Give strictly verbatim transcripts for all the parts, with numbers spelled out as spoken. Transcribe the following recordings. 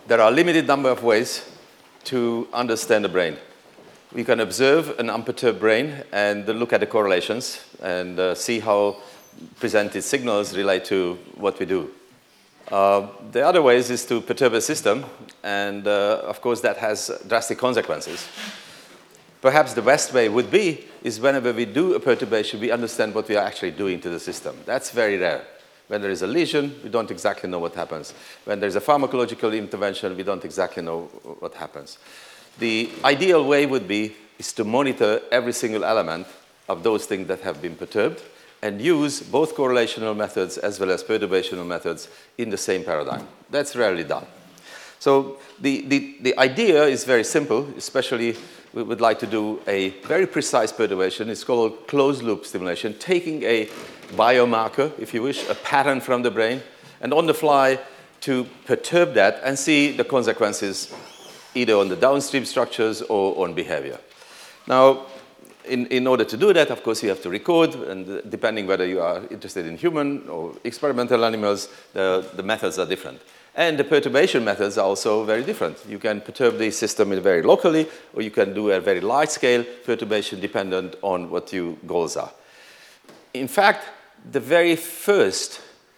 there are a limited number of ways to understand the brain. We can observe an unperturbed brain and look at the correlations and uh, see how presented signals relate to what we do. Uh, the other ways is to perturb a system, and uh, of course that has drastic consequences. Perhaps the best way would be is whenever we do a perturbation, we understand what we are actually doing to the system. That's very rare. When there is a lesion, we don't exactly know what happens. When there's a pharmacological intervention, we don't exactly know what happens. The ideal way would be is to monitor every single element of those things that have been perturbed and use both correlational methods as well as perturbational methods in the same paradigm. That's rarely done. So the, the, the idea is very simple, especially we would like to do a very precise perturbation. It's called closed-loop stimulation, taking a biomarker, if you wish, a pattern from the brain, and on the fly to perturb that and see the consequences either on the downstream structures or on behavior. Now, in, in order to do that, of course, you have to record, and depending whether you are interested in human or experimental animals, the, the methods are different. And the perturbation methods are also very different. You can perturb the system very locally, or you can do a very large-scale perturbation dependent on what your goals are. In fact, the very first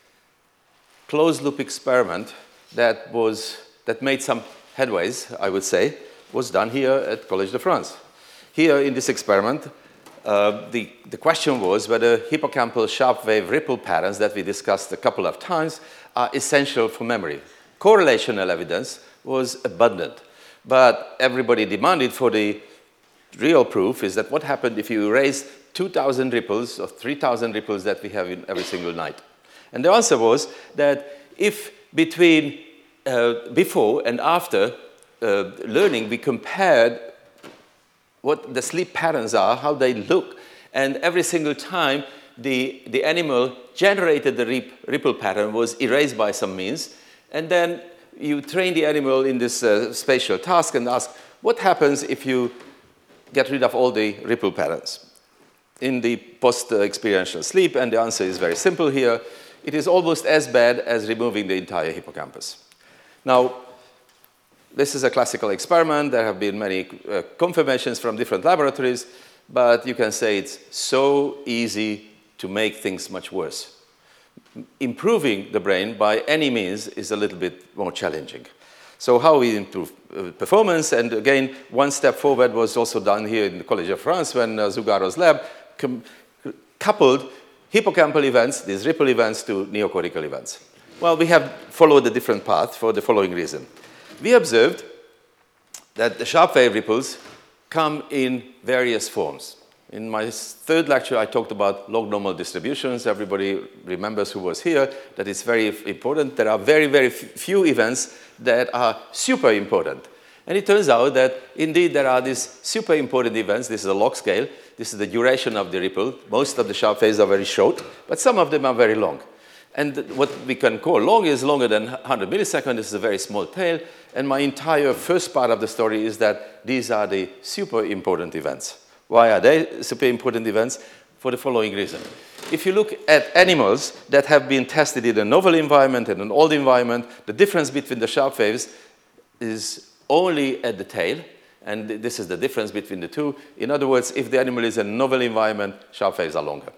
closed-loop experiment that, was, that made some headways, I would say, was done here at Collège de France. Here in this experiment, uh, the, the question was whether hippocampal sharp wave ripple patterns that we discussed a couple of times are essential for memory. Correlational evidence was abundant, but everybody demanded for the real proof is that what happened if you erase two thousand ripples or three thousand ripples that we have in every single night. And the answer was that if between uh, before and after uh, learning we compared what the sleep patterns are, how they look, and every single time the, the animal generated the rip, ripple pattern was erased by some means, and then you train the animal in this uh, spatial task and ask, what happens if you get rid of all the ripple patterns in the post-experiential sleep? And the answer is very simple here. It is almost as bad as removing the entire hippocampus. Now, this is a classical experiment. There have been many uh, confirmations from different laboratories, but you can say it's so easy to make things much worse. Improving the brain by any means is a little bit more challenging. So how we improve uh, performance, and again, one step forward was also done here in the Collège de France when uh, Zugaro's lab coupled hippocampal events, these ripple events, to neocortical events. Well, we have followed a different path for the following reason. We observed that the sharp wave ripples come in various forms. In my third lecture, I talked about log normal distributions. Everybody remembers who was here, that it's very important. There are very, very few events that are super important. And it turns out that, indeed, there are these super important events. This is a log scale. This is the duration of the ripple. Most of the sharp waves are very short, but some of them are very long. And what we can call long is longer than one hundred milliseconds. This is a very small tail. And my entire first part of the story is that these are the super important events. Why are they super important events? For the following reason. If you look at animals that have been tested in a novel environment and an old environment, the difference between the sharp waves is only at the tail. And this is the difference between the two. In other words, if the animal is in a novel environment, sharp waves are longer.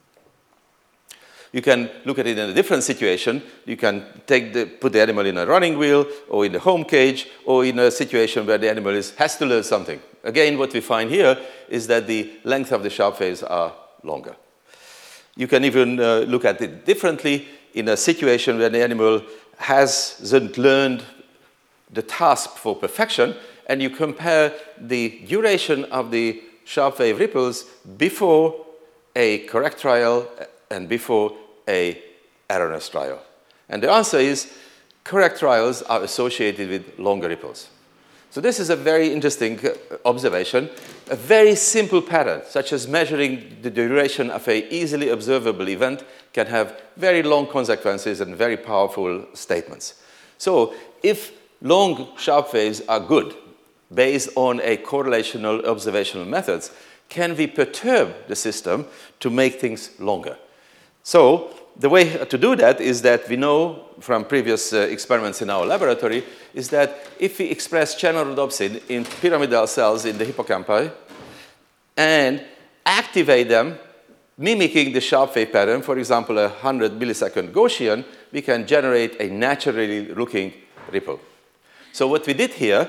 You can look at it in a different situation. You can take the, put the animal in a running wheel or in a home cage or in a situation where the animal is, has to learn something. Again, what we find here is that the length of the sharp waves are longer. You can even uh, look at it differently in a situation where the animal hasn't learned the task for perfection, and you compare the duration of the sharp wave ripples before a correct trial and before a erroneous trial. And the answer is correct trials are associated with longer ripples. So this is a very interesting observation. A very simple pattern, such as measuring the duration of an easily observable event, can have very long consequences and very powerful statements. So if long sharp waves are good, based on a correlational observational methods, can we perturb the system to make things longer? So the way to do that is that we know from previous uh, experiments in our laboratory is that if we express channel rhodopsin in pyramidal cells in the hippocampi and activate them, mimicking the sharp wave pattern, for example, a one hundred millisecond Gaussian, we can generate a naturally looking ripple. So what we did here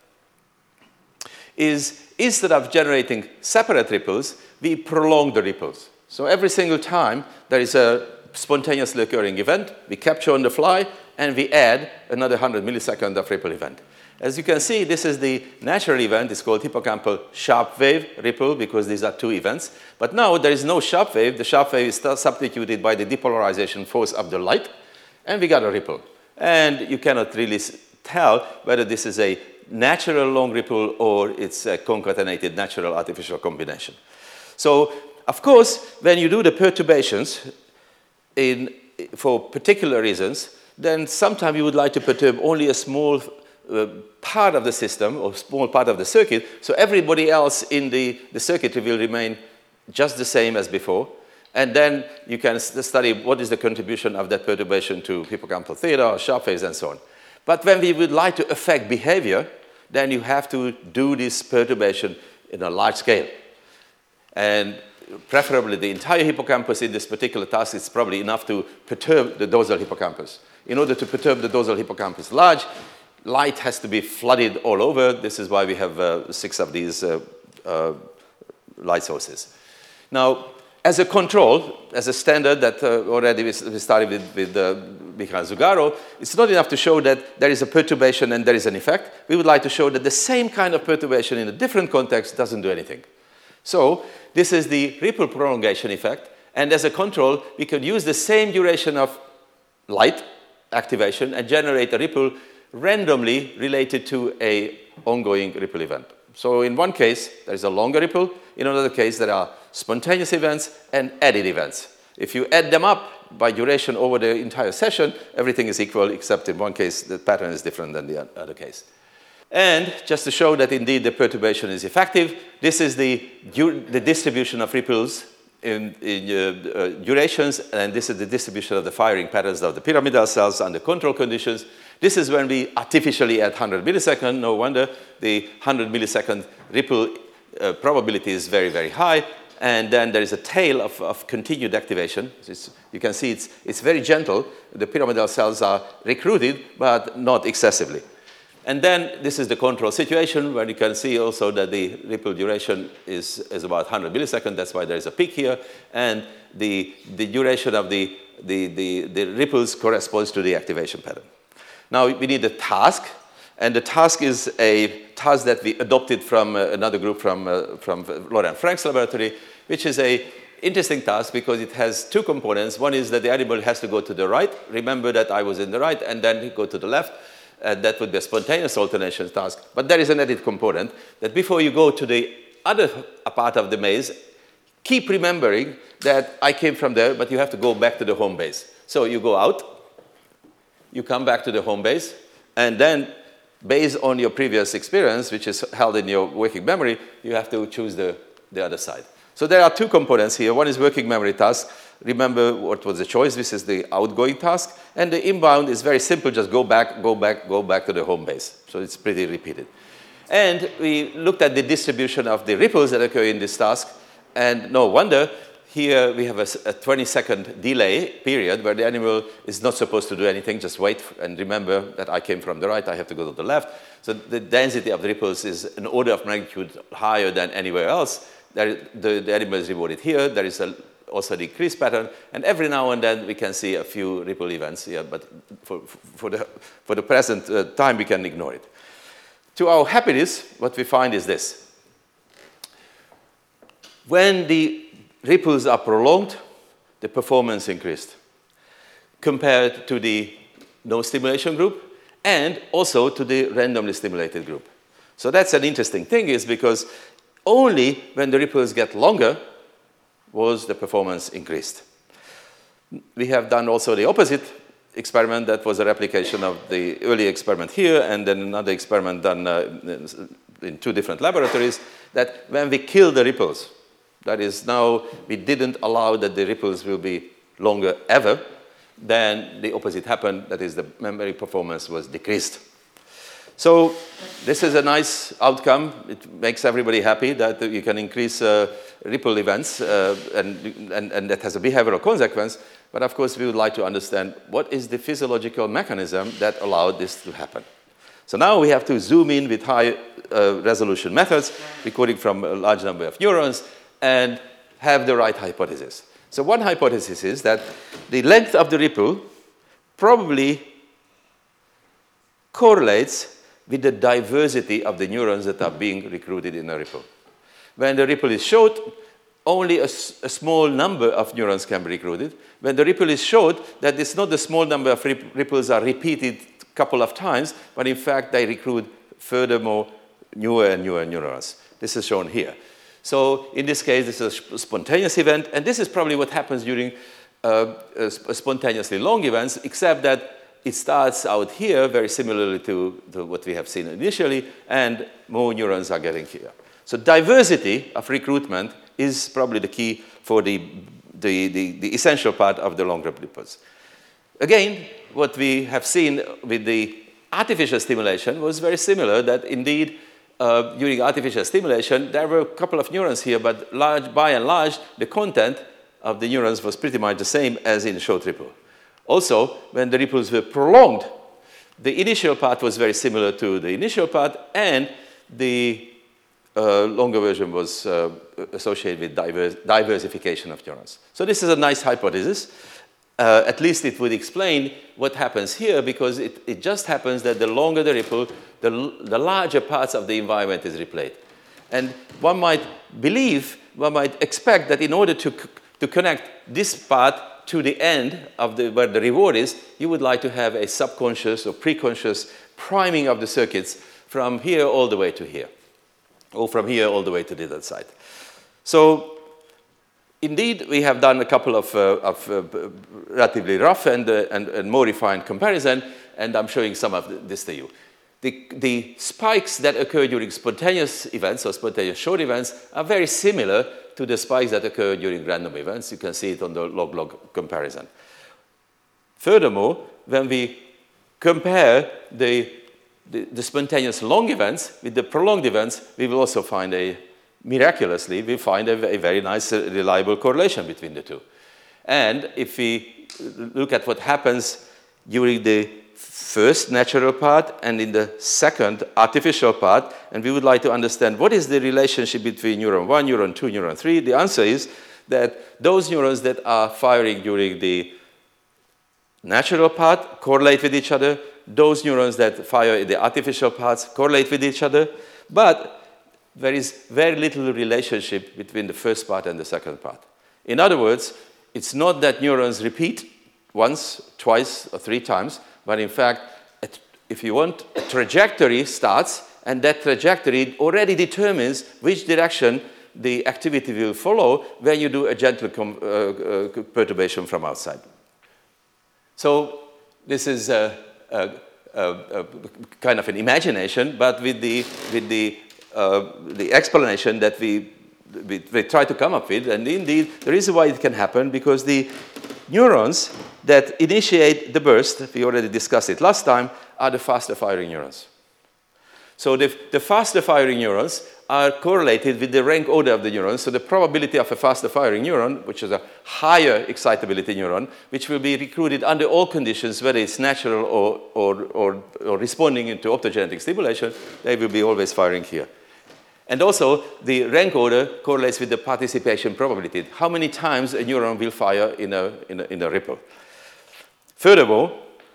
is instead of generating separate ripples, we prolong the ripples. So every single time there is a spontaneously occurring event, we capture on the fly, and we add another one hundred milliseconds of ripple event. As you can see, this is the natural event. It's called hippocampal sharp wave ripple because these are two events. But now there is no sharp wave. The sharp wave is still substituted by the depolarization force of the light, and we got a ripple. And you cannot really tell whether this is a natural long ripple or it's a concatenated natural artificial combination. So, of course, when you do the perturbations in, for particular reasons, then sometimes you would like to perturb only a small uh, part of the system or small part of the circuit, so everybody else in the, the circuitry will remain just the same as before. And then you can study what is the contribution of that perturbation to hippocampal theta or sharp waves and so on. But when we would like to affect behavior, then you have to do this perturbation in a large scale. And preferably the entire hippocampus in this particular task is probably enough to perturb the dorsal hippocampus. In order to perturb the dorsal hippocampus large, light has to be flooded all over. This is why we have uh, six of these uh, uh, light sources. Now, as a control, as a standard that uh, already we started with, with uh, Mikhail Zugaro, it's not enough to show that there is a perturbation and there is an effect. We would like to show that the same kind of perturbation in a different context doesn't do anything. So this is the ripple prolongation effect. And as a control, we can use the same duration of light activation and generate a ripple randomly related to an ongoing ripple event. So in one case, there is a longer ripple. In another case, there are spontaneous events and added events. If you add them up by duration over the entire session, everything is equal, except in one case, the pattern is different than the other case. And just to show that indeed the perturbation is effective, this is the, the distribution of ripples in, in uh, uh, durations, and this is the distribution of the firing patterns of the pyramidal cells under control conditions. This is when we artificially add one hundred milliseconds. No wonder the one hundred millisecond ripple uh, probability is very, very high. And then there is a tail of, of continued activation. It's, you can see it's, it's very gentle. The pyramidal cells are recruited, but not excessively. And then this is the control situation where you can see also that the ripple duration is, is about one hundred milliseconds. That's why there is a peak here. And the, the duration of the, the, the, the ripples corresponds to the activation pattern. Now we need a task. And the task is a task that we adopted from uh, another group from, uh, from Laurent Frank's laboratory, which is an interesting task because it has two components. One is that the animal has to go to the right. Remember that I was in the right, and then go to the left. Uh, that would be a spontaneous alternation task. But there is an added component that before you go to the other part of the maze, keep remembering that I came from there, but you have to go back to the home base. So you go out, you come back to the home base, and then based on your previous experience, which is held in your working memory, you have to choose the, the other side. So there are two components here. One is working memory task. Remember what was the choice. This is the outgoing task. And the inbound is very simple. Just go back, go back, go back to the home base. So it's pretty repeated. And we looked at the distribution of the ripples that occur in this task. And no wonder, here we have a, a twenty second delay period where the animal is not supposed to do anything, just wait. And remember that I came from the right, I have to go to the left. So the density of the ripples is an order of magnitude higher than anywhere else. There, the, the animal is rewarded here. There is a, also a decreased pattern. And every now and then we can see a few ripple events here. But for, for, the, for the present uh, time, we can ignore it. To our happiness, what we find is this. When the ripples are prolonged, the performance increased compared to the no stimulation group and also to the randomly stimulated group. So that's an interesting thing is because only when the ripples get longer was the performance increased. We have done also the opposite experiment that was a replication of the early experiment here and then another experiment done uh, in two different laboratories that when we kill the ripples, that is now we didn't allow that the ripples will be longer ever, then the opposite happened. That is, the memory performance was decreased. So this is a nice outcome. It makes everybody happy that you can increase uh, ripple events, uh, and, and, and that has a behavioral consequence. But of course, we would like to understand what is the physiological mechanism that allowed this to happen. So now we have to zoom in with high uh, resolution methods, recording from a large number of neurons, and have the right hypothesis. So one hypothesis is that the length of the ripple probably correlates with the diversity of the neurons that are being recruited in a ripple. When the ripple is short, only a, a small number of neurons can be recruited. When the ripple is short, that it's not the small number of rip ripples are repeated a couple of times, but in fact they recruit furthermore newer and newer neurons. This is shown here. So in this case, this is a spontaneous event, and this is probably what happens during uh, uh, spontaneously long events, except that it starts out here very similarly to, to what we have seen initially, and more neurons are getting here. So diversity of recruitment is probably the key for the, the, the, the essential part of the long ripples. Again, what we have seen with the artificial stimulation was very similar, that indeed uh, during artificial stimulation there were a couple of neurons here, but large, by and large the content of the neurons was pretty much the same as in short ripple. Also, when the ripples were prolonged, the initial part was very similar to the initial part, and the uh, longer version was uh, associated with diverse, diversification of neurons. So this is a nice hypothesis. Uh, at least it would explain what happens here, because it, it just happens that the longer the ripple, the, the larger parts of the environment is replayed. And one might believe, one might expect that in order to, to connect this part to the end of the, where the reward is, you would like to have a subconscious or preconscious priming of the circuits from here all the way to here, or from here all the way to the other side. So indeed, we have done a couple of, uh, of uh, relatively rough and, uh, and, and more refined comparison, and I'm showing some of this to you. The, the spikes that occur during spontaneous events or spontaneous short events are very similar to the spikes that occur during random events. You can see it on the log-log comparison. Furthermore, when we compare the, the, the spontaneous long events with the prolonged events, we will also find a, miraculously, we find a, a very nice, uh, reliable correlation between the two. And if we look at what happens during the first natural part and in the second artificial part, and we would like to understand what is the relationship between neuron one, neuron two, neuron three, the answer is that those neurons that are firing during the natural part correlate with each other, those neurons that fire in the artificial parts correlate with each other, but there is very little relationship between the first part and the second part. In other words, it's not that neurons repeat once, twice, or three times, but in fact, if you want, a trajectory starts, and that trajectory already determines which direction the activity will follow when you do a gentle com uh, uh, perturbation from outside. So this is a, a, a, a kind of an imagination, but with the, with the, uh, the explanation that we, we, we try to come up with. And indeed, the reason why it can happen, because the neurons that initiate the burst, we already discussed it last time, are the faster firing neurons. So the, the faster firing neurons are correlated with the rank order of the neurons. So the probability of a faster firing neuron, which is a higher excitability neuron, which will be recruited under all conditions, whether it's natural or, or, or, or responding into optogenetic stimulation, they will be always firing here. And also, the rank order correlates with the participation probability. How many times a neuron will fire in a, in a, in a ripple. Furthermore,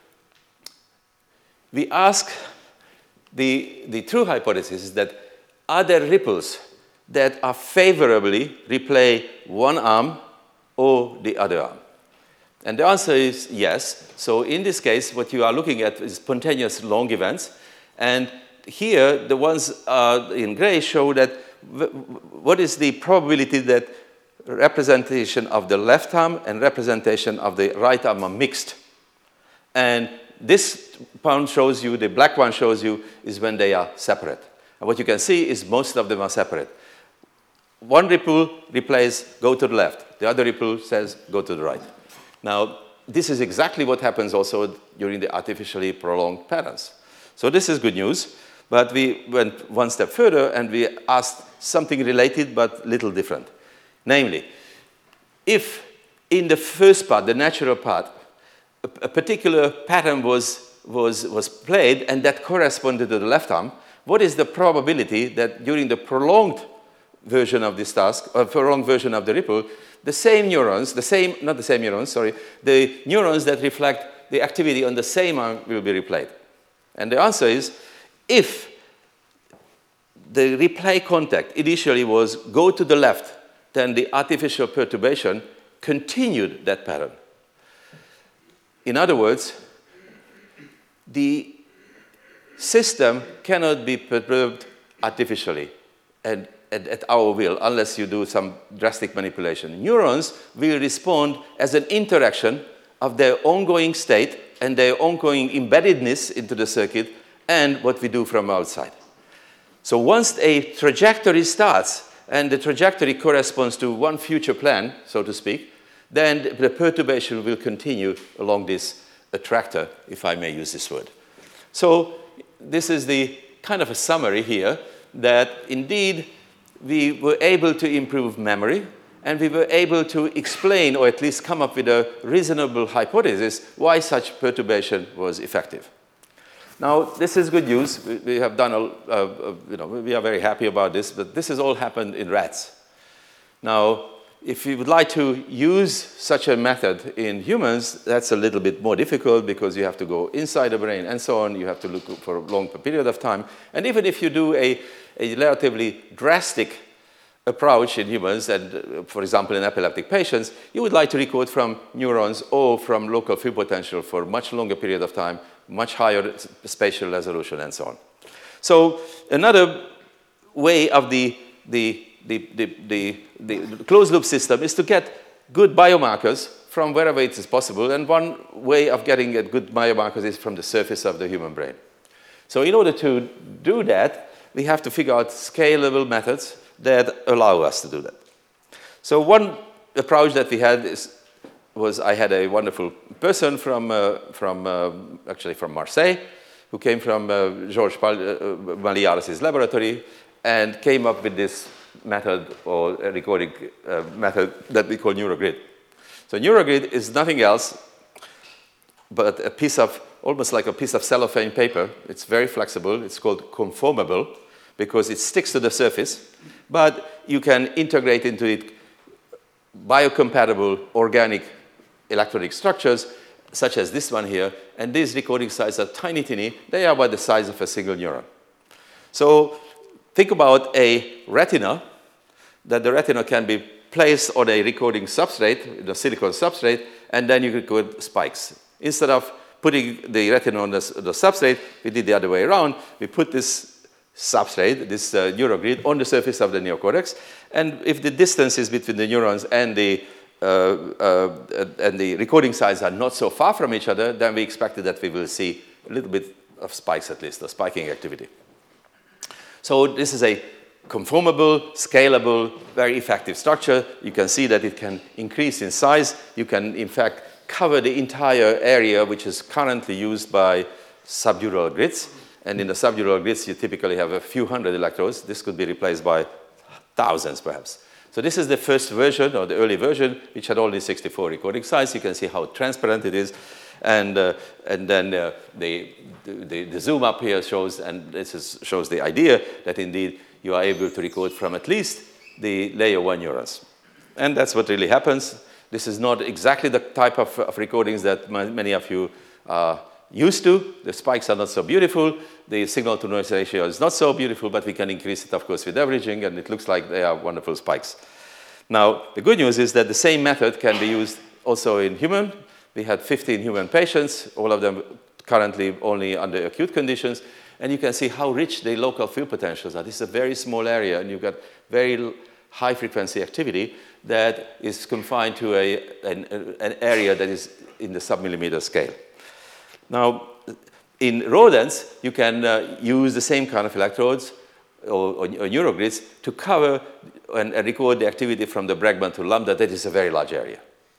we ask the, the true hypothesis is that are there ripples that are favorably replay one arm or the other arm? And the answer is yes. So in this case, what you are looking at is spontaneous long events. And here, the ones uh, in gray show that what is the probability that representation of the left arm and representation of the right arm are mixed. And this one shows you, the black one shows you, is when they are separate. And what you can see is most of them are separate. One ripple replays go to the left. The other ripple says go to the right. Now, this is exactly what happens also during the artificially prolonged patterns. So this is good news, but we went one step further and we asked something related but little different. Namely, if in the first part, the natural part, a, a particular pattern was, was, was played and that corresponded to the left arm, what is the probability that during the prolonged version of this task, or prolonged version of the ripple, the same neurons, the same, not the same neurons, sorry, the neurons that reflect the activity on the same arm will be replayed? And the answer is, if the replay contact initially was go to the left, then the artificial perturbation continued that pattern. In other words, the system cannot be perturbed artificially and at, at our will unless you do some drastic manipulation. Neurons will respond as an interaction of their ongoing state and their ongoing embeddedness into the circuit and what we do from outside. So once a trajectory starts and the trajectory corresponds to one future plan, so to speak, then the perturbation will continue along this attractor, if I may use this word. So this is the kind of a summary here that indeed we were able to improve memory and we were able to explain or at least come up with a reasonable hypothesis why such perturbation was effective. Now, this is good news. We, we have done, a, uh, you know, we are very happy about this, but this has all happened in rats. Now, if you would like to use such a method in humans, that's a little bit more difficult because you have to go inside the brain and so on. You have to look for a long period of time. And even if you do a, a relatively drastic approach in humans, and uh, for example, in epileptic patients, you would like to record from neurons or from local field potential for a much longer period of time, much higher spatial resolution, and so on. So another way of the, the, the, the, the, the closed-loop system is to get good biomarkers from wherever it is possible, and one way of getting at good biomarkers is from the surface of the human brain. So in order to do that, we have to figure out scalable methods that allow us to do that. So one approach that we had is was I had a wonderful person from, uh, from uh, actually from Marseille, who came from uh, Georges uh, Maliares' laboratory and came up with this method or a recording uh, method that we call NeuroGrid. So NeuroGrid is nothing else but a piece of, almost like a piece of cellophane paper. It's very flexible. It's called conformable because it sticks to the surface, but you can integrate into it biocompatible organic electronic structures, such as this one here, and these recording sites are tiny, tiny. They are about the size of a single neuron. So think about a retina, that the retina can be placed on a recording substrate, the silicon substrate, and then you could record spikes. Instead of putting the retina on the, the substrate, we did the other way around. We put this substrate, this uh, NeuroGrid, on the surface of the neocortex, and if the distances between the neurons and the Uh, uh, and the recording sites are not so far from each other, then we expected that we will see a little bit of spikes at least, the spiking activity. So this is a conformable, scalable, very effective structure. You can see that it can increase in size. You can, in fact, cover the entire area which is currently used by subdural grids. And in the subdural grids, you typically have a few hundred electrodes. This could be replaced by thousands, perhaps. So this is the first version, or the early version, which had only sixty-four recording sites. You can see how transparent it is. And, uh, and then uh, the, the, the zoom up here shows, and this is, shows the idea that indeed you are able to record from at least the layer one neurons. And that's what really happens. This is not exactly the type of, of recordings that many of you are used to. The spikes are not so beautiful. The signal-to-noise ratio is not so beautiful, but we can increase it, of course, with averaging, and it looks like they are wonderful spikes. Now, the good news is that the same method can be used also in human. We had fifteen human patients, all of them currently only under acute conditions, and you can see how rich the local field potentials are. This is a very small area, and you've got very high-frequency activity that is confined to a, an, an area that is in the sub-millimeter scale. Now, in rodents, you can uh, use the same kind of electrodes or, or, or neurogrids to cover and, and record the activity from the Bregman to lambda. That is a very large area.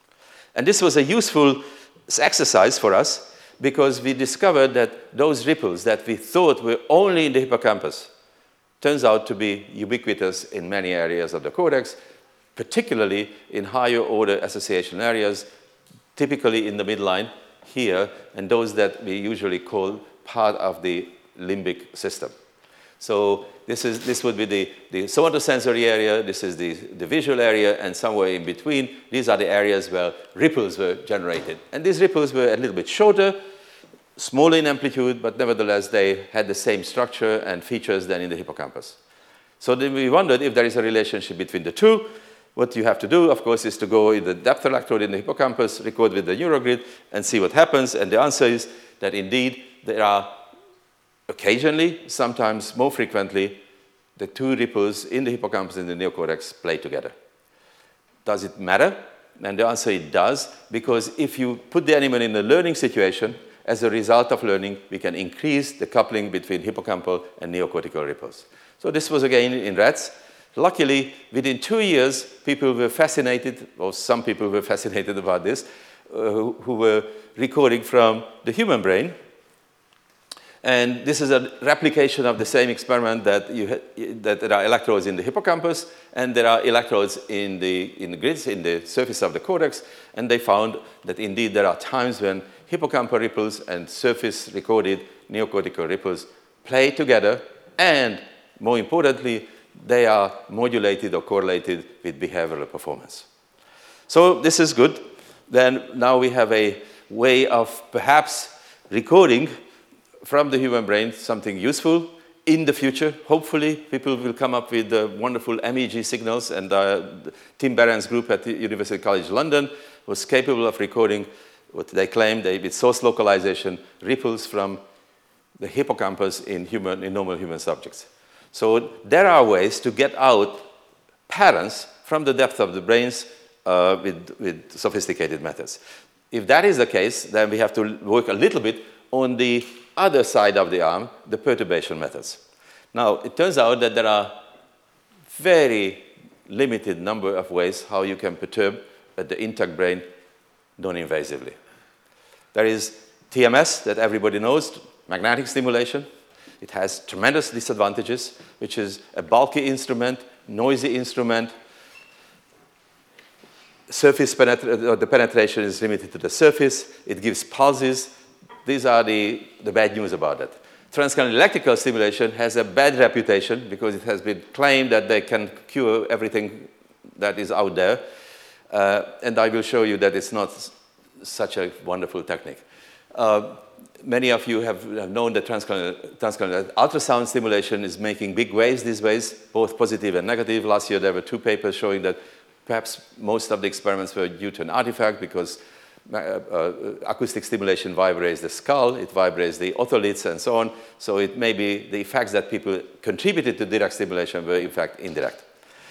And this was a useful exercise for us because we discovered that those ripples that we thought were only in the hippocampus turns out to be ubiquitous in many areas of the cortex, particularly in higher order association areas, typically in the midline here, and those that we usually call part of the limbic system. So this, is, this would be the, the somatosensory area, this is the, the visual area, and somewhere in between, these are the areas where ripples were generated. And these ripples were a little bit shorter, smaller in amplitude, but nevertheless, they had the same structure and features than in the hippocampus. So then we wondered if there is a relationship between the two. What you have to do, of course, is to go in the depth electrode in the hippocampus, record with the neurogrid, and see what happens. And the answer is that indeed there are occasionally, sometimes more frequently, the two ripples in the hippocampus and the neocortex play together. Does it matter? And the answer is it does, because if you put the animal in a learning situation, as a result of learning, we can increase the coupling between hippocampal and neocortical ripples. So this was again in rats. Luckily, within two years, people were fascinated, or some people were fascinated about this, uh, who, who were recording from the human brain. And this is a replication of the same experiment that, you ha- that there are electrodes in the hippocampus, and there are electrodes in the, in the grids, in the surface of the cortex, and they found that indeed there are times when hippocampal ripples and surface-recorded neocortical ripples play together, and more importantly, they are modulated or correlated with behavioral performance. So this is good. Then now we have a way of perhaps recording from the human brain something useful in the future. Hopefully, people will come up with uh, wonderful M E G signals, and uh, Tim Barron's group at the University College London was capable of recording what they claimed they, with source localization, ripples from the hippocampus in, human, in normal human subjects. So there are ways to get out patterns from the depth of the brains uh, with, with sophisticated methods. If that is the case, then we have to work a little bit on the other side of the arm, the perturbation methods. Now, it turns out that there are very limited number of ways how you can perturb at the intact brain non-invasively. There is T M S that everybody knows, magnetic stimulation. It has tremendous disadvantages, which is a bulky instrument, noisy instrument. Surface penetra- the penetration is limited to the surface. It gives pulses. These are the, the bad news about it. Transcranial electrical stimulation has a bad reputation because it has been claimed that they can cure everything that is out there. Uh, and I will show you that it's not s- such a wonderful technique. Uh, many of you have, have known that transcranial, transcranial ultrasound stimulation is making big waves these days, both positive and negative. Last year there were two papers showing that perhaps most of the experiments were due to an artifact because uh, uh, acoustic stimulation vibrates the skull, it vibrates the otoliths and so on. So it may be the effects that people contributed to direct stimulation were in fact indirect.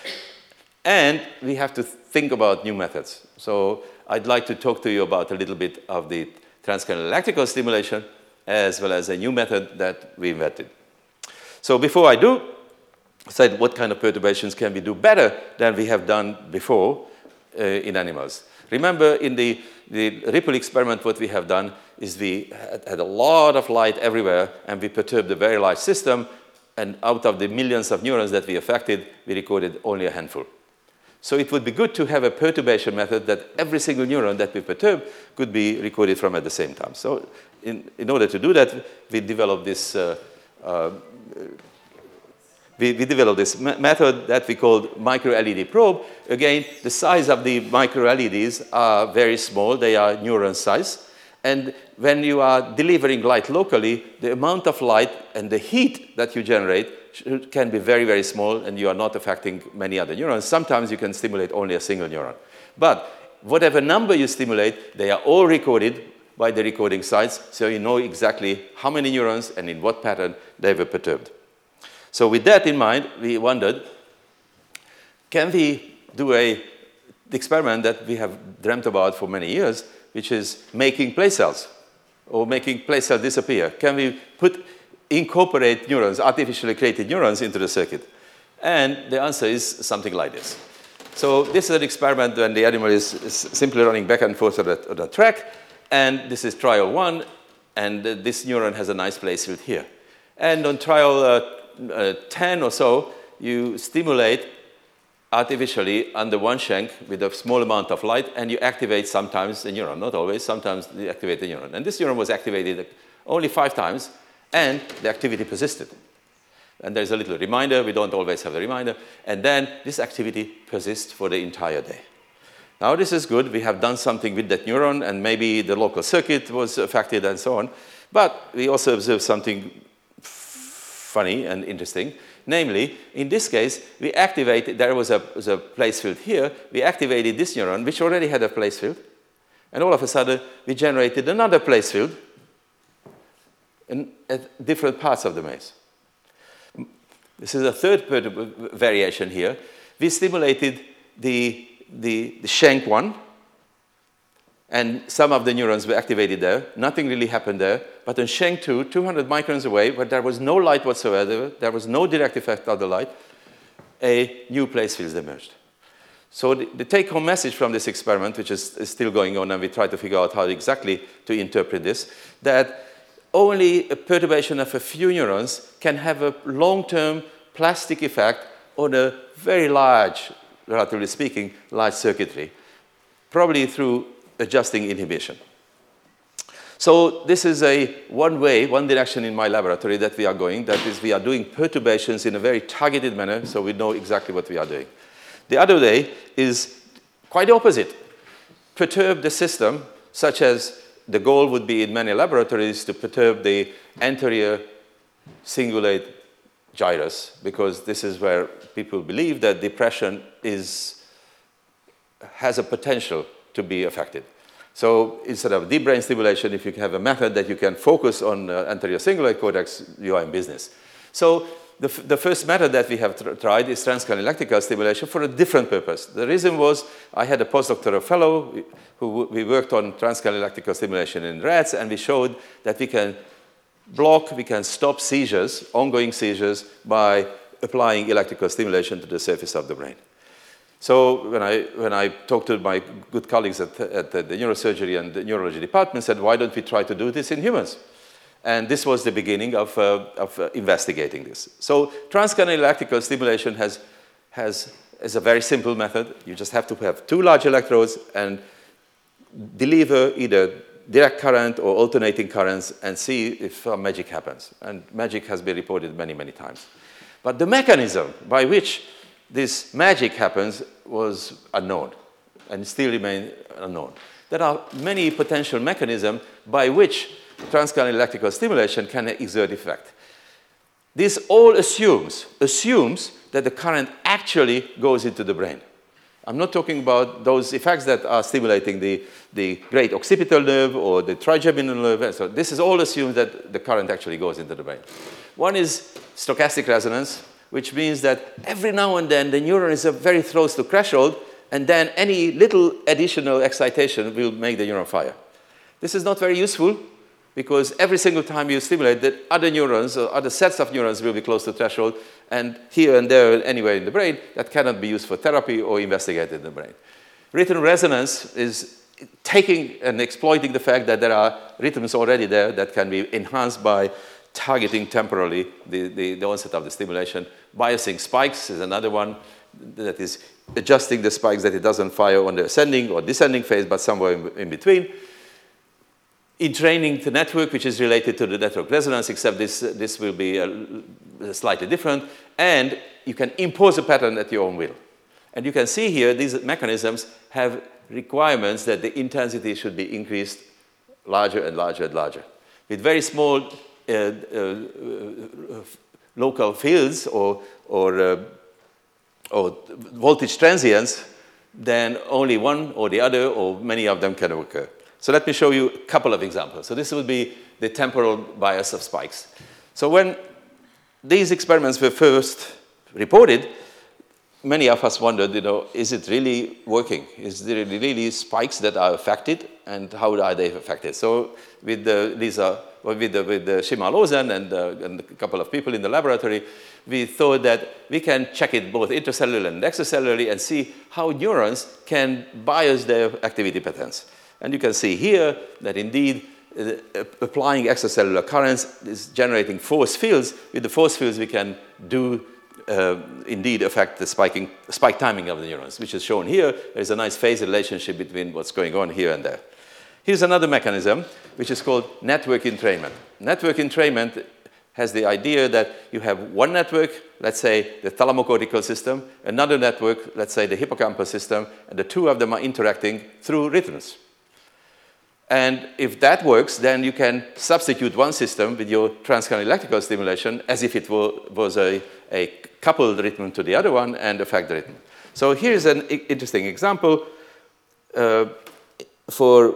And we have to think about new methods. So I'd like to talk to you about a little bit of the transcranial electrical stimulation as well as a new method that we invented. So before I do, I said what kind of perturbations can we do better than we have done before uh, in animals. Remember in the, the ripple experiment what we have done is we had, had a lot of light everywhere and we perturbed a very large system, and out of the millions of neurons that we affected, we recorded only a handful. So it would be good to have a perturbation method that every single neuron that we perturb could be recorded from at the same time. So in, in order to do that, we developed this, uh, uh, we, we developed this me- method that we called micro-L E D probe. Again, the size of the micro-L E Ds are very small. They are neuron size. And when you are delivering light locally, the amount of light and the heat that you generate can be very, very small, and you are not affecting many other neurons. Sometimes you can stimulate only a single neuron. But whatever number you stimulate, they are all recorded by the recording sites, so you know exactly how many neurons and in what pattern they were perturbed. So with that in mind, we wondered, can we do a the experiment that we have dreamt about for many years, which is making place cells, or making place cells disappear? Can we put incorporate neurons, artificially created neurons, into the circuit? And the answer is something like this. So this is an experiment when the animal is, is simply running back and forth on the, on the track. And this is trial one. And uh, this neuron has a nice place field here. And on trial uh, uh, ten or so, you stimulate artificially under one shank with a small amount of light, and you activate sometimes the neuron. Not always, sometimes you activate the neuron. And this neuron was activated only five times, and the activity persisted. And there's a little reminder. We don't always have a reminder. And then this activity persists for the entire day. Now, this is good. We have done something with that neuron, and maybe the local circuit was affected and so on. But we also observed something funny and interesting. Namely, in this case, we activated, there was a, was a place field here. We activated this neuron, which already had a place field. And all of a sudden, we generated another place field in, at different parts of the maze. This is a third variation here. We stimulated the The, the shank one, and some of the neurons were activated there. Nothing really happened there. But on shank two, two hundred microns away, where there was no light whatsoever, there was no direct effect of the light, a new place field emerged. So the, the take-home message from this experiment, which is, is still going on, and we try to figure out how exactly to interpret this, that only a perturbation of a few neurons can have a long-term plastic effect on a very large, relatively speaking, large circuitry, probably through adjusting inhibition. So this is a one way, one direction in my laboratory that we are going. That is, we are doing perturbations in a very targeted manner, so we know exactly what we are doing. The other way is quite the opposite. Perturb the system, such as the goal would be in many laboratories to perturb the anterior cingulate gyrus, because this is where people believe that depression is, has a potential to be affected. So instead of deep brain stimulation, if you have a method that you can focus on uh, anterior cingulate cortex, you are in business. So the, the first method that we have tr tried is transcranial electrical stimulation for a different purpose. The reason was I had a postdoctoral fellow who we worked on transcranial electrical stimulation in rats, and we showed that we can block, we can stop seizures, ongoing seizures, by applying electrical stimulation to the surface of the brain. So when I, when I talked to my good colleagues at, at the neurosurgery and the neurology department, said, why don't we try to do this in humans? And this was the beginning of, uh, of uh, investigating this. So transcranial electrical stimulation has, has, is a very simple method. You just have to have two large electrodes and deliver either direct current or alternating currents and see if uh, magic happens. And magic has been reported many, many times. But the mechanism by which this magic happens was unknown and still remains unknown. There are many potential mechanisms by which transcranial electrical stimulation can exert effect. This all assumes, assumes that the current actually goes into the brain. I'm not talking about those effects that are stimulating the, the great occipital nerve or the trigeminal nerve. So this is all assumed that the current actually goes into the brain. One is stochastic resonance, which means that every now and then the neuron is very close to threshold, and then any little additional excitation will make the neuron fire. This is not very useful, because every single time you stimulate, the other neurons or other sets of neurons will be close to threshold, and here and there, anywhere in the brain, that cannot be used for therapy or investigated in the brain. Rhythm resonance is taking and exploiting the fact that there are rhythms already there that can be enhanced by targeting temporally the, the, the onset of the stimulation. Biasing spikes is another one that is adjusting the spikes that it doesn't fire on the ascending or descending phase, but somewhere in, in between. Entraining the network, which is related to the network resonance, except this, this will be a, slightly different. And you can impose a pattern at your own will. And you can see here, these mechanisms have requirements that the intensity should be increased larger and larger and larger. With very small uh, uh, uh, local fields or, or, uh, or voltage transients, then only one or the other or many of them can occur. So let me show you a couple of examples. So this would be the temporal bias of spikes. So when these experiments were first reported, many of us wondered, you know, is it really working? Is there really spikes that are affected, and how are they affected? So with the Lisa with, the, with the Shima Lozen and, uh, and a couple of people in the laboratory, we thought that we can check it both intracellularly and extracellularly and see how neurons can bias their activity patterns. And you can see here that indeed uh, applying extracellular currents is generating force fields. With the force fields, we can do uh, indeed affect the spiking, spike timing of the neurons, which is shown here. There's a nice phase relationship between what's going on here and there. Here's another mechanism, which is called network entrainment. Network entrainment has the idea that you have one network, let's say the thalamocortical system, another network, let's say the hippocampus system, and the two of them are interacting through rhythms. And if that works, then you can substitute one system with your transcranial electrical stimulation as if it were, was a, a coupled rhythm to the other one and affect the rhythm. So here's an interesting example uh, for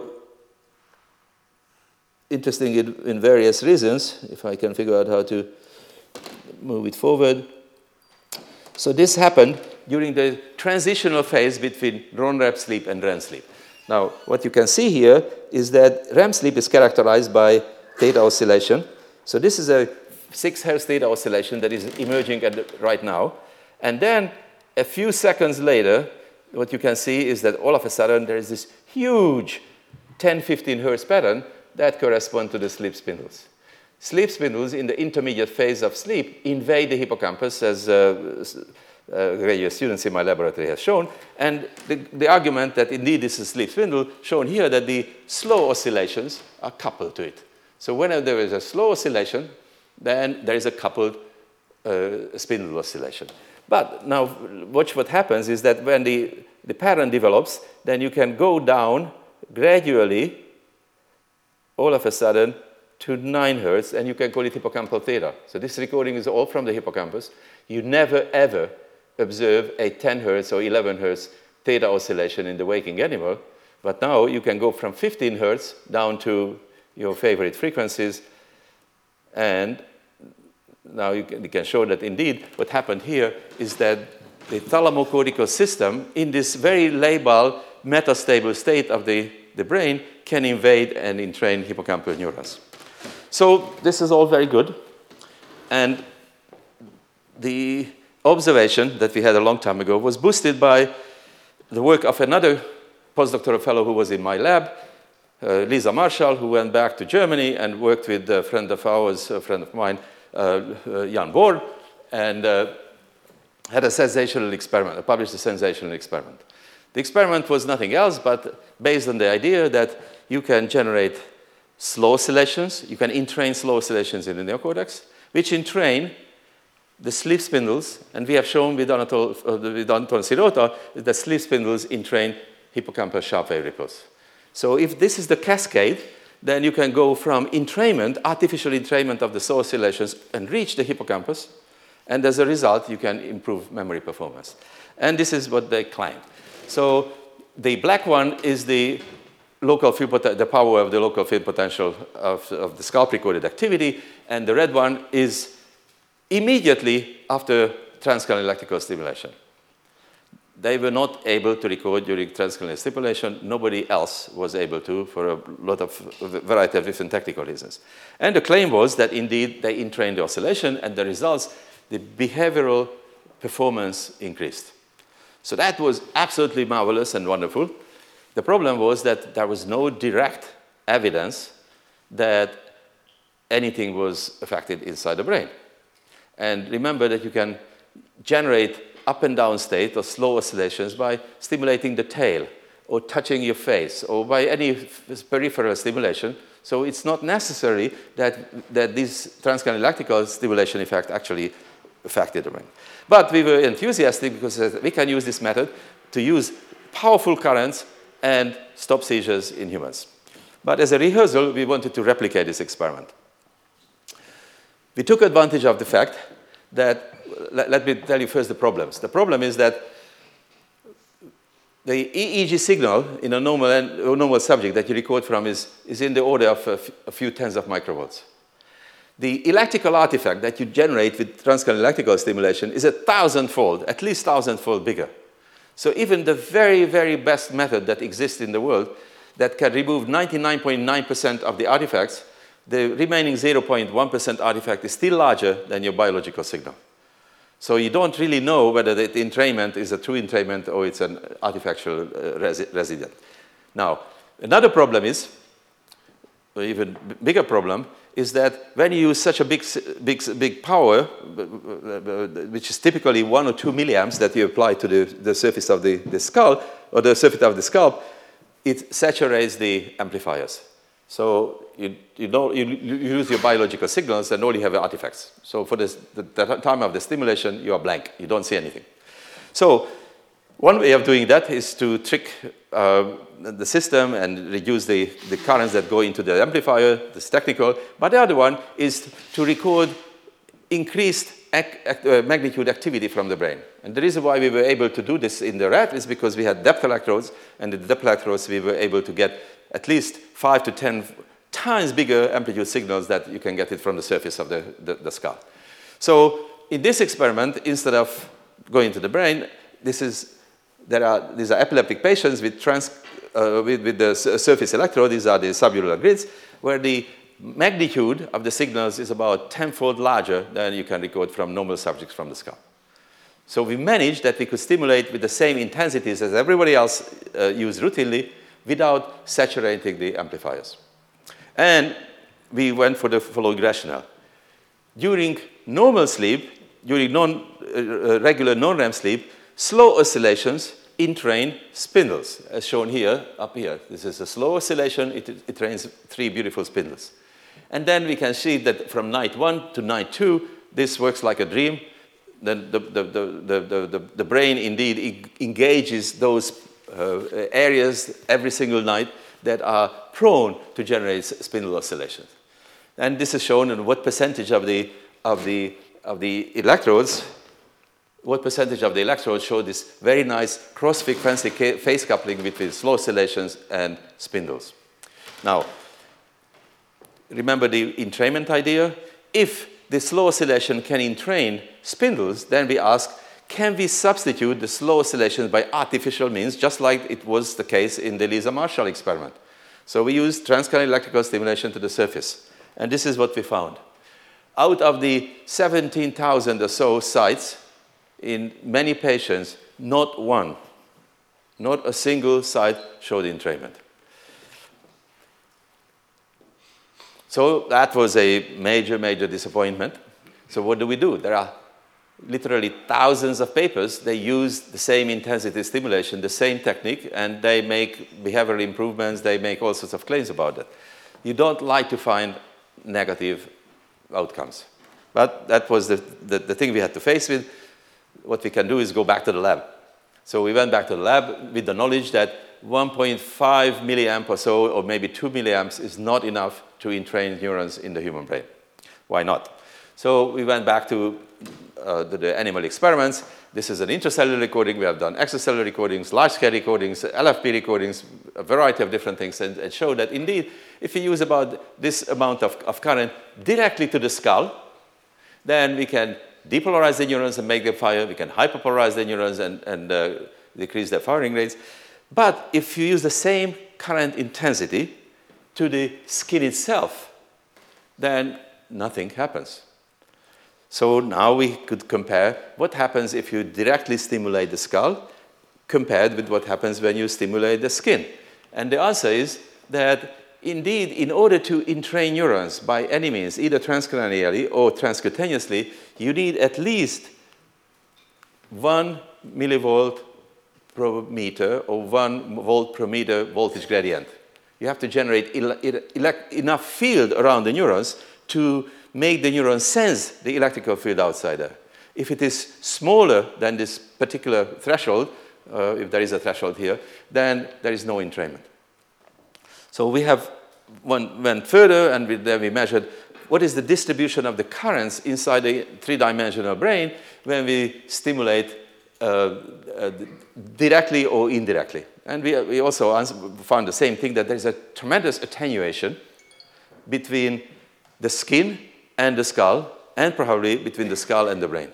interesting in, in various reasons, if I can figure out how to move it forward. So this happened during the transitional phase between non-R E M sleep and R E M sleep. Now, what you can see here is that R E M sleep is characterized by theta oscillation. So this is a six hertz theta oscillation that is emerging at the, right now. And then a few seconds later, what you can see is that all of a sudden there is this huge ten, fifteen hertz pattern that correspond to the sleep spindles. Sleep spindles in the intermediate phase of sleep invade the hippocampus, as uh, uh, graduate students in my laboratory have shown. And the, the argument that indeed this is a sleep spindle, shown here that the slow oscillations are coupled to it. So whenever there is a slow oscillation, then there is a coupled uh, spindle oscillation. But now watch what happens is that when the, the pattern develops, then you can go down gradually all of a sudden to nine hertz, and you can call it hippocampal theta. So this recording is all from the hippocampus. You never, ever observe a ten hertz or eleven hertz theta oscillation in the waking animal, but now you can go from fifteen hertz down to your favorite frequencies, and now you can, you can show that indeed what happened here is that the thalamocortical system in this very labile metastable state of the, the brain can invade and entrain hippocampal neurons. So this is all very good. And the observation that we had a long time ago was boosted by the work of another postdoctoral fellow who was in my lab, uh, Lisa Marshall, who went back to Germany and worked with a friend of ours, a friend of mine, uh, uh, Jan Bohr, and uh, had a sensational experiment, published a sensational experiment. The experiment was nothing else but based on the idea that you can generate slow oscillations, you can entrain slow oscillations in the neocortex, which entrain the sleep spindles, and we have shown with Anatol, uh, with Anton Sirota that the sleep spindles entrain hippocampal sharp wave ripples. So if this is the cascade, then you can go from entrainment, artificial entrainment of the slow oscillations, and reach the hippocampus, and as a result, you can improve memory performance. And this is what they claim. So the black one is the local field the power of the local field potential of, of the scalp recorded activity, and the red one is immediately after transcranial electrical stimulation. They were not able to record during transcranial stimulation. Nobody else was able to for a lot of a variety of different technical reasons. And the claim was that indeed they entrained the oscillation, and the results, the behavioral performance increased. So that was absolutely marvelous and wonderful. The problem was that there was no direct evidence that anything was affected inside the brain. And remember that you can generate up and down state or slow oscillations by stimulating the tail or touching your face or by any peripheral stimulation. So it's not necessary that, that this transcranial electrical stimulation effect actually affected the brain. But we were enthusiastic because we can use this method to use powerful currents and stop seizures in humans. But as a rehearsal, we wanted to replicate this experiment. We took advantage of the fact that, let, let me tell you first the problems. The problem is that the E E G signal in a normal, a normal subject that you record from is, is in the order of a, a few tens of microvolts. The electrical artifact that you generate with transcranial electrical stimulation is a thousandfold, at least thousandfold bigger. So even the very, very best method that exists in the world that can remove ninety-nine point nine percent of the artifacts the remaining zero point one percent artifact is still larger than your biological signal. So you don't really know whether the entrainment is a true entrainment or it's an artifactual uh, resi resident. Now, another problem is, or even bigger problem, is that when you use such a big, big, big power, which is typically one or two milliamps that you apply to the, the surface of the, the skull, or the surface of the scalp, it saturates the amplifiers. So you, you, don't, you, you use your biological signals and all you have are artifacts. So for this, the, the time of the stimulation, you are blank. You don't see anything. So one way of doing that is to trick uh, the system and reduce the, the currents that go into the amplifier. This is technical. But the other one is to record increased ac ac uh, magnitude activity from the brain. And the reason why we were able to do this in the rat is because we had depth electrodes, and in the depth electrodes we were able to get at least five to ten times bigger amplitude signals that you can get it from the surface of the, the, the skull. So in this experiment, instead of going to the brain, this is, there are, these are epileptic patients with, trans, uh, with, with the surface electrode. These are the subular grids, where the magnitude of the signals is about tenfold larger than you can record from normal subjects from the skull. So we managed that we could stimulate with the same intensities as everybody else uh, used routinely without saturating the amplifiers. And we went for the following rationale. During normal sleep, during non, uh, regular non-R E M sleep, slow oscillations entrain spindles, as shown here, up here. This is a slow oscillation. It, it trains three beautiful spindles. And then we can see that from night one to night two, this works like a dream. Then the, the, the, the, the, the brain indeed engages those uh, areas every single night that are prone to generate spindle oscillations. And this is shown in what percentage of the, of the, of the electrodes, what percentage of the electrodes show this very nice cross-frequency phase coupling between slow oscillations and spindles. Now, remember the entrainment idea? If the slow oscillation can entrain spindles, then we ask, can we substitute the slow oscillations by artificial means, just like it was the case in the Lisa Marshall experiment? So we used transcranial electrical stimulation to the surface. And this is what we found. Out of the seventeen thousand or so sites, in many patients, not one, not a single site showed entrainment. So that was a major, major disappointment. So what do we do? There are literally thousands of papers. They use the same intensity stimulation, the same technique, and they make behavioral improvements. They make all sorts of claims about it. You don't like to find negative outcomes. But that was the, the, the thing we had to face with. What we can do is go back to the lab. So we went back to the lab with the knowledge that one point five milliamp or so, or maybe two milliamps, is not enough to entrain neurons in the human brain. Why not? So we went back to uh, the, the animal experiments. This is an intracellular recording. We have done extracellular recordings, large-scale recordings, L F P recordings, a variety of different things, and, and show that indeed, if you use about this amount of, of current directly to the skull, then we can depolarize the neurons and make them fire. We can hyperpolarize the neurons and, and uh, decrease their firing rates. But if you use the same current intensity to the skin itself, then nothing happens. So now we could compare what happens if you directly stimulate the skull compared with what happens when you stimulate the skin. And the answer is that indeed, in order to entrain neurons by any means, either transcranially or transcutaneously, you need at least one millivolt per meter or one volt per meter voltage gradient. You have to generate enough field around the neurons to make the neuron sense the electrical field outside there. If it is smaller than this particular threshold, uh, if there is a threshold here, then there is no entrainment. So we have one went further, and we, then we measured what is the distribution of the currents inside the three-dimensional brain when we stimulate uh, uh, directly or indirectly. And we, we also found the same thing, that there's a tremendous attenuation between the skin and the skull, and probably between the skull and the brain.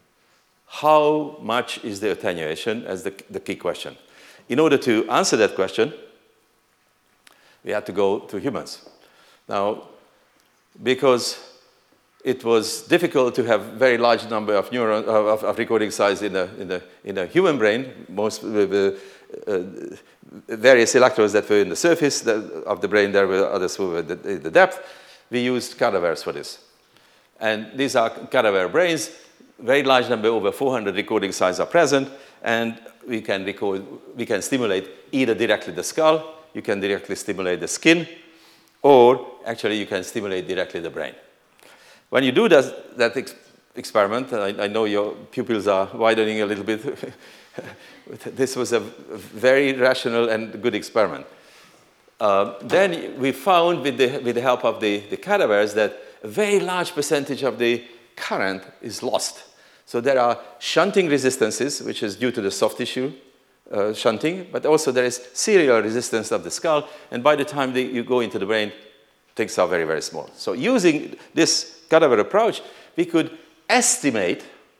How much is the attenuation as the, the key question? In order to answer that question, we had to go to humans. Now, because it was difficult to have very large number of neurons of, of recording size in a in a in a human brain. Most uh, uh, various electrodes that were in the surface of the brain, there were others who were in the depth. We used cadavers for this, and these are cadaver brains. Very large number, over four hundred recording sites are present, and we can record, we can stimulate either directly the skull, you can directly stimulate the skin, or actually you can stimulate directly the brain. When you do that, that ex experiment, I, I know your pupils are widening a little bit. This was a very rational and good experiment. Uh, then we found, with the, with the help of the, the cadavers, that a very large percentage of the current is lost. So there are shunting resistances, which is due to the soft tissue uh, shunting, but also there is serial resistance of the skull, and by the time the, you go into the brain, things are very, very small. So using this cadaver approach, we could estimate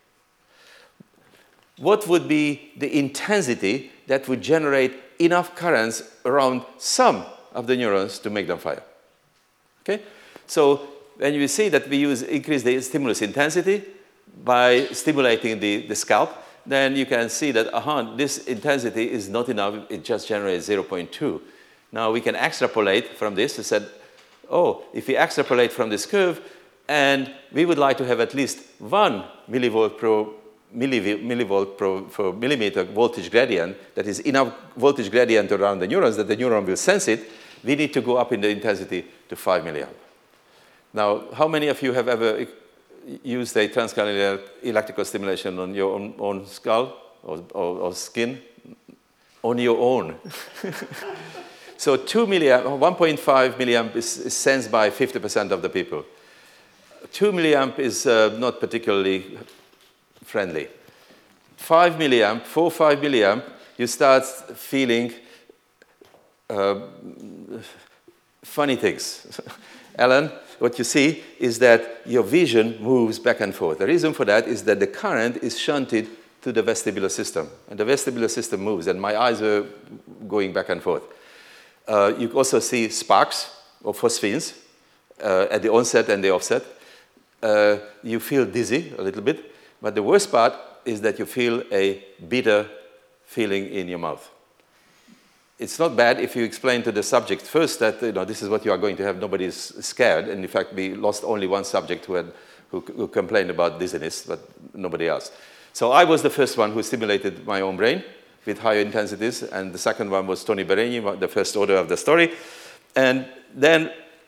what would be the intensity that would generate enough currents around some of the neurons to make them fire. Okay? So when you see that we use increase the stimulus intensity by stimulating the, the scalp, then you can see that uh-huh, this intensity is not enough, it just generates zero point two. Now we can extrapolate from this and said, oh, if we extrapolate from this curve, and we would like to have at least one millivolt per millivolt per, per millimeter voltage gradient, that is enough voltage gradient around the neurons that the neuron will sense it, we need to go up in the intensity to five milliamp. Now, how many of you have ever used a transcranial electrical stimulation on your own, own skull or, or, or skin? On your own. So two milliamp, one point five milliamp is, is sensed by fifty percent of the people. two milliamp is uh, not particularly friendly. five milliamp, four, five milliamp, you start feeling uh, funny things. Alan, what you see is that your vision moves back and forth. The reason for that is that the current is shunted to the vestibular system, and the vestibular system moves, and my eyes were going back and forth. Uh, you also see sparks or phosphines uh, at the onset and the offset. Uh, you feel dizzy a little bit, but the worst part is that you feel a bitter feeling in your mouth. It's not bad if you explain to the subject first that, you know, this is what you are going to have, nobody is scared, and in fact we lost only one subject who, had, who, who complained about dizziness, but nobody else. So I was the first one who stimulated my own brain with higher intensities, and the second one was Tony Bereni, the first order of the story. And then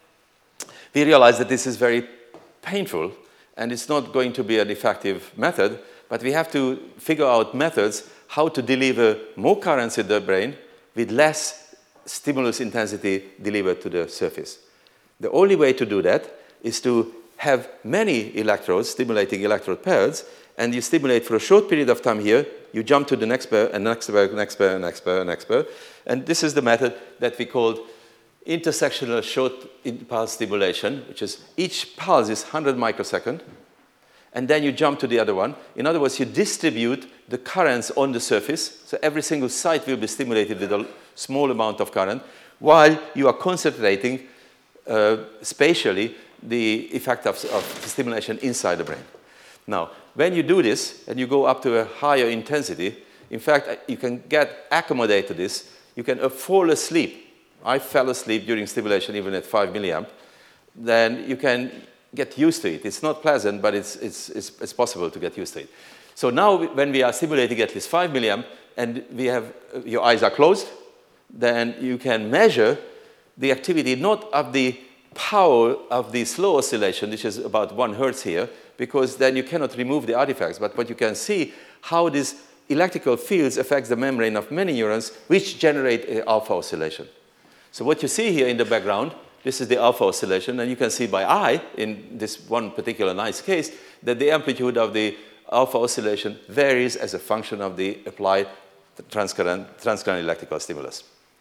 we realized that this is very painful, and it's not going to be an effective method, but we have to figure out methods how to deliver more currents in the brain with less stimulus intensity delivered to the surface. The only way to do that is to have many electrodes, stimulating electrode pairs, and you stimulate for a short period of time here, you jump to the next pair, and next pair, next pair, next pair, next pair. And this is the method that we called intersectional short pulse stimulation, which is each pulse is one hundred microsecond, and then you jump to the other one. In other words, you distribute the currents on the surface, so every single site will be stimulated with a small amount of current, while you are concentrating uh, spatially the effect of, of the stimulation inside the brain. Now, when you do this, and you go up to a higher intensity, in fact, you can get accommodated to this. You can uh, fall asleep. I fell asleep during stimulation, even at five milliamp. Then you can get used to it. It's not pleasant, but it's, it's, it's, it's possible to get used to it. So now, when we are stimulating at least five milliamp, and we have, uh, your eyes are closed, then you can measure the activity not of the power of the slow oscillation, which is about one hertz here, because then you cannot remove the artifacts, but what you can see, how these electrical fields affect the membrane of many neurons, which generate an alpha oscillation. So what you see here in the background, this is the alpha oscillation, and you can see by eye, in this one particular nice case, that the amplitude of the alpha oscillation varies as a function of the applied transcranial, transcranial electrical stimulus.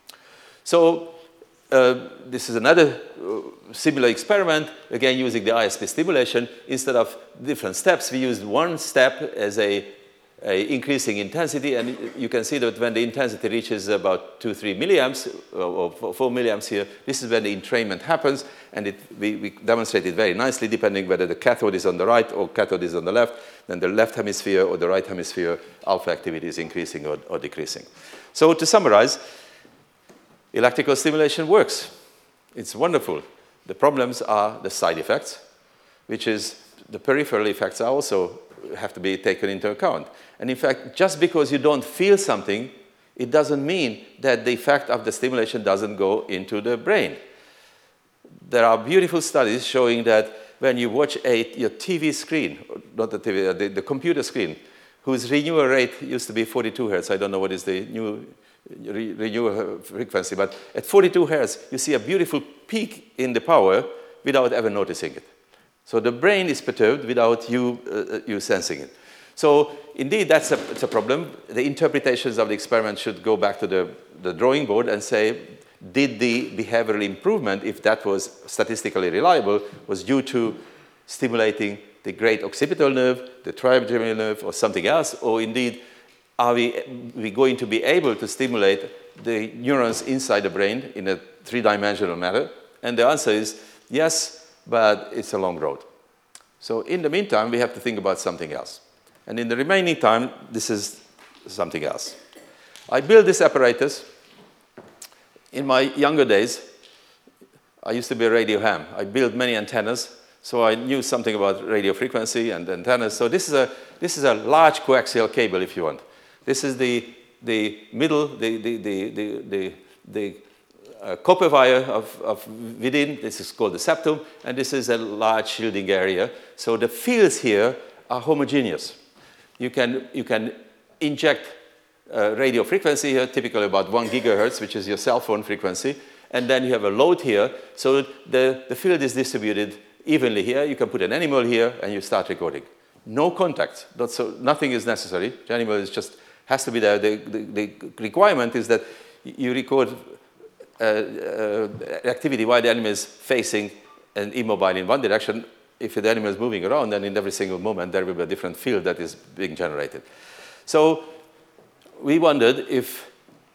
So uh, this is another uh, similar experiment, again using the I S P stimulation. Instead of different steps, we used one step as a a increasing intensity, and you can see that when the intensity reaches about two, three milliamps, or four milliamps here, this is when the entrainment happens, and it, we, we demonstrate it very nicely, depending whether the cathode is on the right or cathode is on the left. Then the left hemisphere or the right hemisphere, alpha activity is increasing or, or decreasing. So to summarize, electrical stimulation works. It's wonderful. The problems are the side effects, which is the peripheral effects are also have to be taken into account. And in fact, just because you don't feel something, it doesn't mean that the effect of the stimulation doesn't go into the brain. There are beautiful studies showing that when you watch a, your T V screen, not the T V, the, the computer screen, whose renewal rate used to be forty-two hertz, I don't know what is the new re renewal frequency, but at forty-two hertz, you see a beautiful peak in the power without ever noticing it. So the brain is perturbed without you, uh, you sensing it. So indeed, that's a, it's a problem. The interpretations of the experiment should go back to the, the drawing board and say, did the behavioral improvement, if that was statistically reliable, was due to stimulating the great occipital nerve, the trigeminal nerve, or something else, or indeed, are we, we going to be able to stimulate the neurons inside the brain in a three-dimensional manner? And the answer is yes, but it's a long road. So in the meantime, we have to think about something else. And in the remaining time, this is something else. I built this apparatus. In my younger days, I used to be a radio ham. I built many antennas, so I knew something about radio frequency and antennas. So this is a, this is a large coaxial cable, if you want. This is the, the middle, the, the, the, the, the, the uh, copper wire of, of within. This is called the septum, and this is a large shielding area. So the fields here are homogeneous. You can, you can inject uh, radio frequency here, typically about one gigahertz, which is your cell phone frequency, and then you have a load here, so the, the field is distributed evenly here. You can put an animal here, and you start recording. No contact, not so, nothing is necessary. The animal is just, has to be there. The, the, the requirement is that you record uh, uh, activity while the animal is facing and immobile in one direction. If the animal is moving around, then in every single moment there will be a different field that is being generated. So we wondered if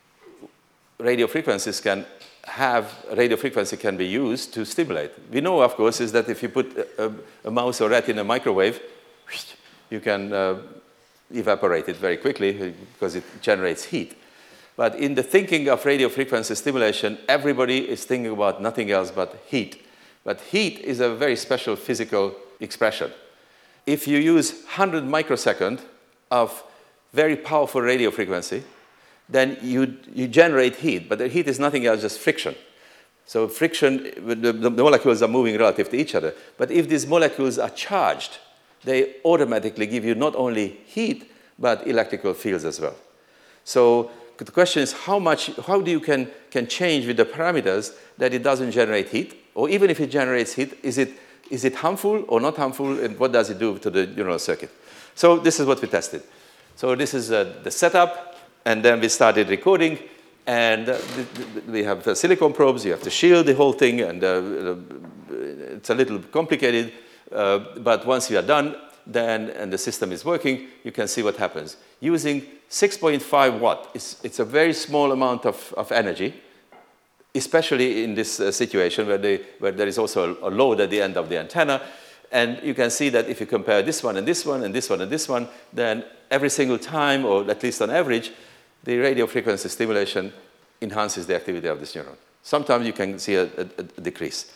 radio frequencies can have, radio frequency can be used to stimulate. We know, of course, is that if you put a, a mouse or rat in a microwave, you can uh, evaporate it very quickly because it generates heat. But in the thinking of radio frequency stimulation, everybody is thinking about nothing else but heat. But heat is a very special physical expression. If you use one hundred microseconds of very powerful radio frequency, then you, you generate heat. But the heat is nothing else, just friction. So friction, the, the molecules are moving relative to each other. But if these molecules are charged, they automatically give you not only heat, but electrical fields as well. So the question is how much, how do you can, can change with the parameters that it doesn't generate heat? Or even if it generates heat, is it, is it harmful or not harmful, and what does it do to the neural circuit? So this is what we tested. So this is uh, the setup, and then we started recording, and uh, we have uh, silicon probes. You have to shield the whole thing, and uh, it's a little complicated, uh, but once you are done, then, and the system is working, you can see what happens. Using six point five watt, it's, it's a very small amount of, of energy, especially in this uh, situation where, they, where there is also a, a load at the end of the antenna. And you can see that if you compare this one and this one and this one and this one, then every single time, or at least on average, the radio frequency stimulation enhances the activity of this neuron. Sometimes you can see a, a, a decrease.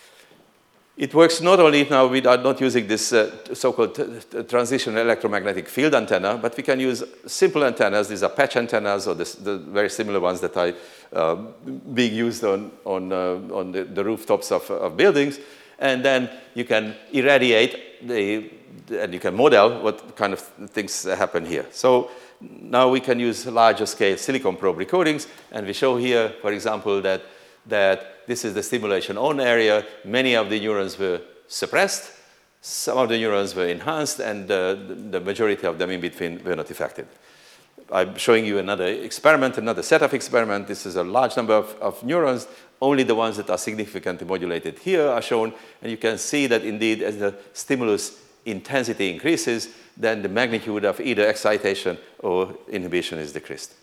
It works not only now, we are not using this uh, so-called transition electromagnetic field antenna, but we can use simple antennas. These are patch antennas, or this, the very similar ones that are uh, being used on, on, uh, on the, the rooftops of, of buildings. And then you can irradiate, the, and you can model what kind of things happen here. So now we can use larger scale silicon probe recordings, and we show here, for example, that that this is the stimulation on area. Many of the neurons were suppressed, some of the neurons were enhanced, and uh, the majority of them in between were not affected. I'm showing you another experiment, another set of experiment. This is a large number of, of neurons. Only the ones that are significantly modulated here are shown, and you can see that indeed as the stimulus intensity increases, then the magnitude of either excitation or inhibition is decreased.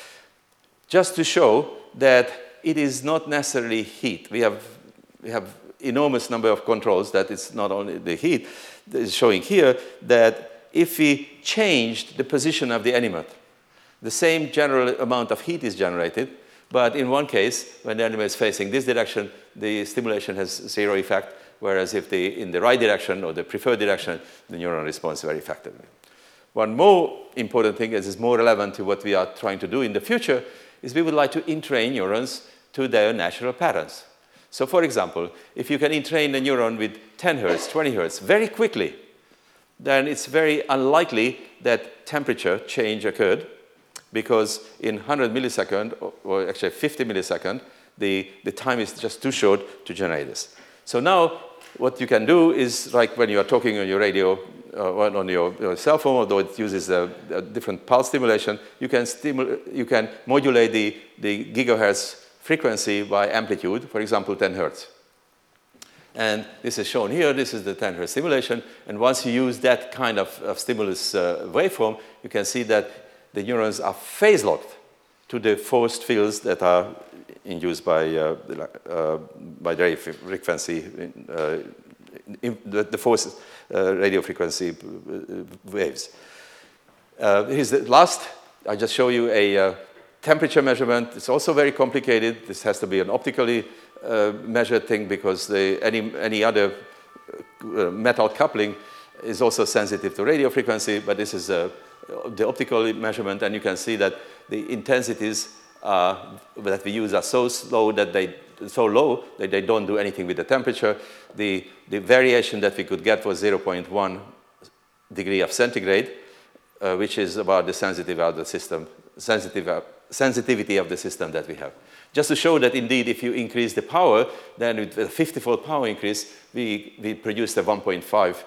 Just to show that it is not necessarily heat. We have, we have enormous number of controls that it's not only the heat. It's showing here that if we changed the position of the animate, the same general amount of heat is generated, but in one case, when the animal is facing this direction, the stimulation has zero effect, whereas if the in the right direction or the preferred direction, the neuron responds very effectively. One more important thing, as is more relevant to what we are trying to do in the future, is we would like to entrain neurons to their natural patterns. So for example, if you can entrain a neuron with ten hertz, twenty hertz very quickly, then it's very unlikely that temperature change occurred, because in one hundred milliseconds, or, or actually fifty milliseconds, the, the time is just too short to generate this. So now what you can do is, like when you are talking on your radio, uh, on your, your cell phone, although it uses a, a different pulse stimulation, you can, stimul you can modulate the, the gigahertz frequency by amplitude, for example, ten hertz. And this is shown here. This is the ten hertz stimulation. And once you use that kind of, of stimulus uh, waveform, you can see that the neurons are phase-locked to the forced fields that are induced by, uh, uh, by the radio frequency, uh, in the, the forced uh, radio frequency waves. Uh, here's the last. I just show you a uh, temperature measurement. It's also very complicated. This has to be an optically uh, measured thing, because the, any, any other uh, metal coupling is also sensitive to radio frequency, but this is uh, the optical measurement, and you can see that the intensities uh, that we use are so slow that they so low that they don't do anything with the temperature. The, the variation that we could get was zero point one degree of centigrade, uh, which is about the sensitive of the system, sensitive, uh, sensitivity of the system that we have. Just to show that indeed, if you increase the power, then with a fifty-fold power increase, we, we produced a one point five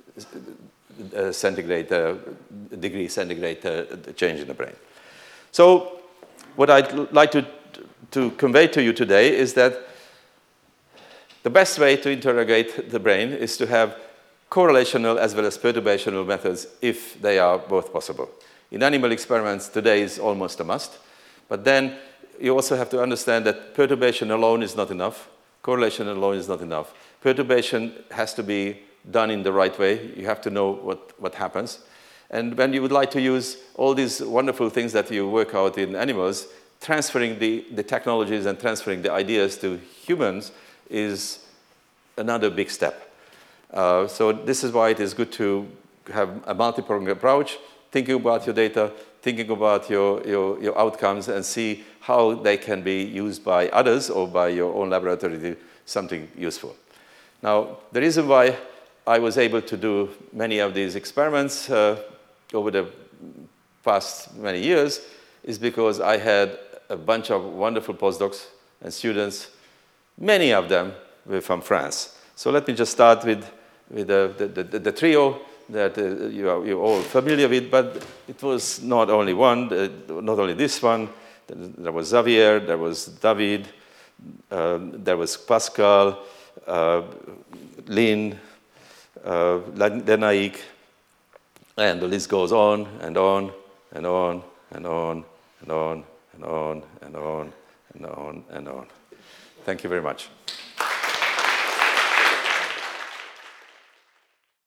uh, centigrade, uh, degree centigrade uh, change in the brain. So what I'd like to, to convey to you today is that the best way to interrogate the brain is to have correlational as well as perturbational methods if they are both possible. In animal experiments, today is almost a must, but then you also have to understand that perturbation alone is not enough. Correlation alone is not enough. Perturbation has to be done in the right way. You have to know what, what happens. And when you would like to use all these wonderful things that you work out in animals, transferring the, the technologies and transferring the ideas to humans is another big step. Uh, so this is why it is good to have a multi-pronged approach, thinking about your data, thinking about your, your, your outcomes, and see how they can be used by others or by your own laboratory to do something useful. Now, the reason why I was able to do many of these experiments uh, over the past many years is because I had a bunch of wonderful postdocs and students. Many of them were from France. So let me just start with, with the, the, the, the trio that uh, you are, you're all familiar with, but it was not only one, uh, not only this one. There was Xavier, there was David, uh, there was Pascal, uh, Lynn, uh, Lenaik, and the list goes on and on and on and on and on and on and on and on and on. Thank you very much.